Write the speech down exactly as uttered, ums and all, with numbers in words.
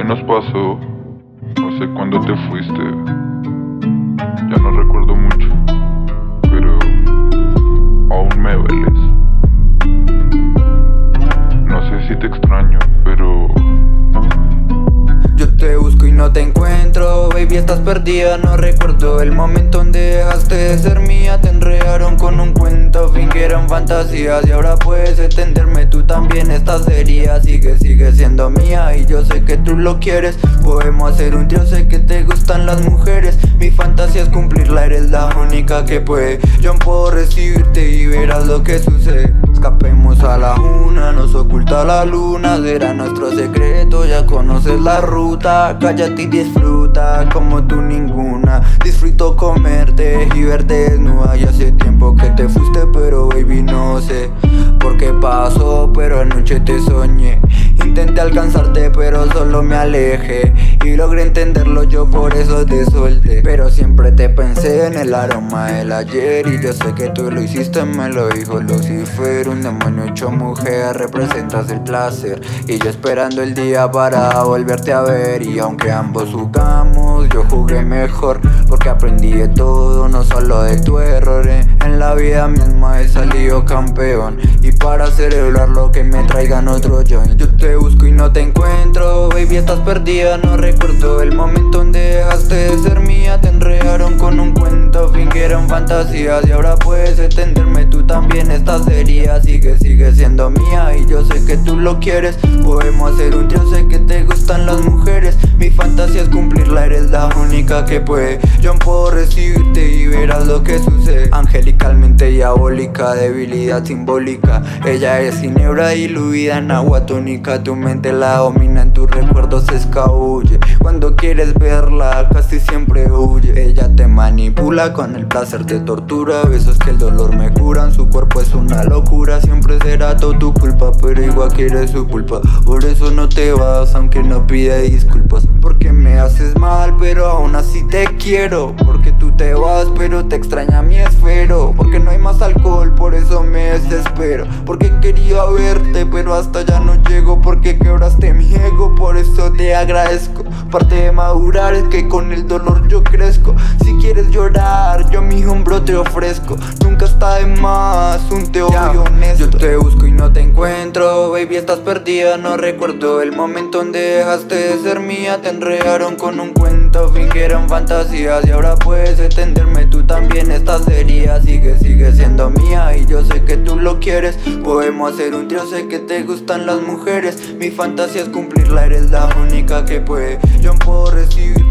nos pasó, no sé cuándo te fuiste, ya no recuerdo mucho, pero aún me dueles. No sé si te extraño, pero yo te busco y no te encuentro, baby, estás perdida. No recuerdo el momento donde dejaste de ser mía. Te enredaron con un cuento, fingieron fantasías y ahora puedes entenderme, tú también estás herida. Sigue, sigue siendo mía y yo sé que tú lo quieres. Podemos hacer un trío, sé que te gustan las mujeres. Mi fantasía es cumplirla, eres la única que puede. Yo no puedo recibirte y verás lo que sucede. Escapemos a la una, nos oculta la luna. Será nuestro secreto, ya conoces la ruta. Cállate y disfruta como tú ninguna. Disfruto comerte y verte desnuda. Y hace tiempo que te fuiste, pero baby no sé por qué pasó, pero anoche te soñé. Intenté alcanzarte pero solo me alejé y logré entenderlo, yo por eso te solté. Pero siempre te pensé en el aroma del ayer y yo sé que tú lo hiciste, me lo dijo Lucifer. Un demonio hecho mujer, representas el placer y yo esperando el día para volverte a ver. Y aunque ambos jugamos, yo jugué mejor porque aprendí de todo, no solo de tu error. En la vida misma he salido campeón y para celebrar lo que me traigan otro joint. Yo te busco y no te encuentro, baby, estás perdida. No recuerdo el momento donde dejaste de ser mía. Te enredaron con un cuento, fingieron fantasías y ahora puedes entenderme, tú también estás herida. Sigue, sigue siendo mía y yo sé que tú lo quieres. Podemos hacer un trío, sé que te gustan las mujeres. Mi fantasía es cumplirla, eres la única que puede. Yo no puedo recibirte y verás lo que sucede. Angelicalmente diabólica, debilidad simbólica. Ella es ginebra diluida en agua tónica. Tu mente la domina, en tus recuerdos se escabulle. Cuando quieres verla casi siempre huye. Ella te manipula, con el placer te tortura. Besos que el dolor me curan, su cuerpo es una locura. Siempre será todo tu culpa, pero igual quieres su culpa. Por eso no te vas, aunque no pide disculpas. Porque me haces mal, pero aún así te quiero. Porque tú te vas, pero te extraña mi esfero. Porque no hay más alcohol, por eso me desespero. Porque quería verte, pero hasta ya no llego. Porque quebraste mi ego, por eso te agradezco. Parte de madurar es que con el dolor yo crezco. Si quieres llorar, yo mi hombro te ofrezco. Nunca está de más un te odio honesto. Yo te busco y no te encuentro, baby, estás perdida. No recuerdo el momento donde dejaste de ser mía. Te enredaron con un cuento, fingieron fantasías y ahora puedes entenderme, tú también estás herida. Sigue, sigue siendo mía y yo sé que tú lo quieres. Podemos hacer un trío, sé que te gustan las mujeres. Mi fantasía es cumplirla, eres la única que puede. Yo no puedo recibir